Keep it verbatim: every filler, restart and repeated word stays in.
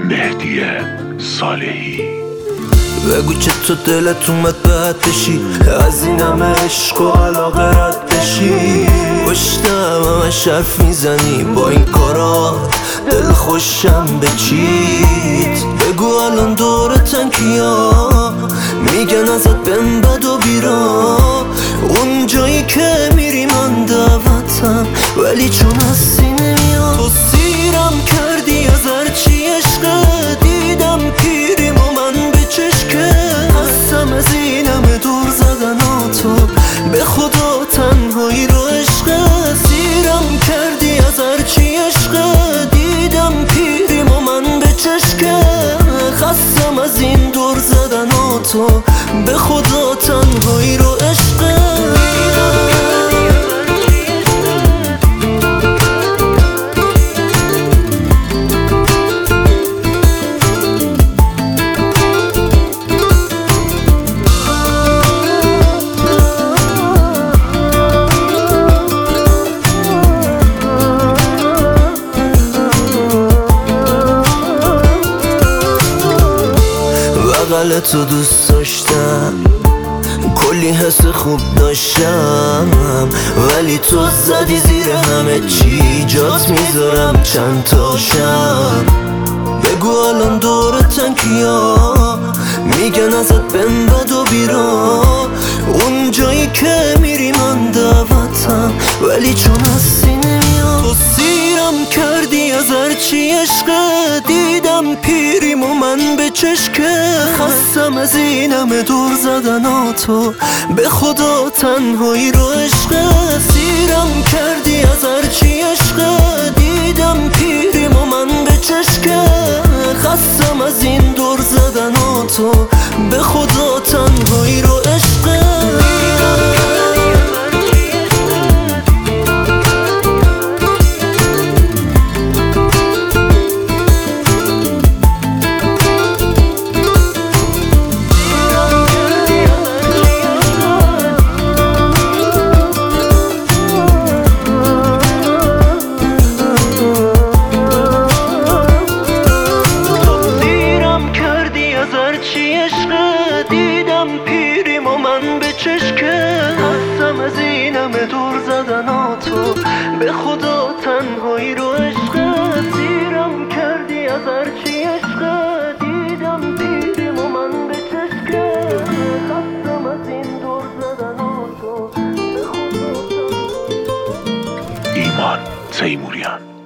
مهدی صالحی. بگو که تو دلت اومد بد بشی، از این همه عشق و علاقه رد بشی. پشتم همش حرف میزنی با این کارات، دل خوشم به چیت. بگو الان دورتن کیا میگن ازت بهم بد و بیرا. اون جایی که میری من دعوتم، ولی چون هستی نمیام. تو سیرم کردی از هرچی عشقه، دیدم پیریم و من به چشکه. هستم از این همه دور زدن ها تو، به خدا تنهایی رو عشقه. سیرم کردی از هرچی عشقه، دیدم پیریم و من به چشکه. خستم از این دور زدن ها تو، به خدا تنهایی رو عشقه. بغل تو دوست داشتم، کلی حس خوب داشتم، ولی تو زدی زیر همه چی. جات میذارم چند تاشم. بگو الان دورتن کیا میگن ازت بهم بد و بیرا. اون جایی که میری من دعوتم، ولی چون هستی نمیام. تو سیرم کردی از هرچی عشقه، دیدم پیریم و من به چشکه. خستم از این همه دور زدن ها تو، به خدا تنهایی رو عشقه. سیرم کردی از هرچی عشقه، دیدم پیریم و من به چشکه. خستم از این دور زدن ها تو، به خدا تنهایی رو عشقه. دیدم پیریم و من به چشکه. هستم از این همه دور زدن ها تو، به خدا تنهایی رو عشقه. سیرم کردی از هرچی عشقه، دیدم پیریم و من به چشکه. هستم از این دور زدن ها تو، به خدا تنهایی. ایمان تیموریان.